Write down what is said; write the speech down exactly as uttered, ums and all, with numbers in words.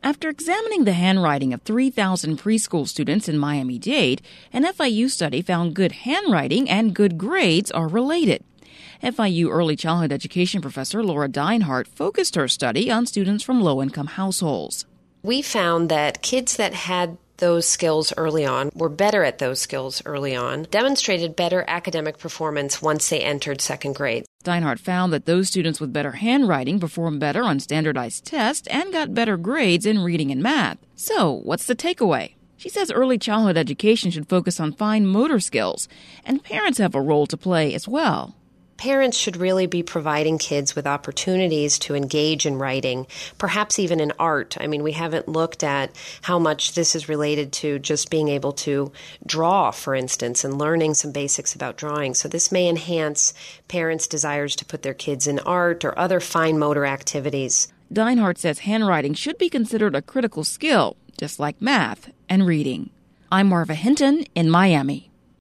After examining the handwriting of three thousand preschool students in Miami-Dade, an F I U study found good handwriting and good grades are related. F I U early childhood education professor Laura Deinhardt focused her study on students from low-income households. We found that kids that had those skills early on, were better at those skills early on, demonstrated better academic performance once they entered second grade. Deinhardt found that those students with better handwriting performed better on standardized tests and got better grades in reading and math. So, what's the takeaway? She says early childhood education should focus on fine motor skills, and parents have a role to play as well. Parents should really be providing kids with opportunities to engage in writing, perhaps even in art. I mean, we haven't looked at how much this is related to just being able to draw, for instance, and learning some basics about drawing. So this may enhance parents' desires to put their kids in art or other fine motor activities. Deinhardt says handwriting should be considered a critical skill, just like math and reading. I'm Marva Hinton in Miami.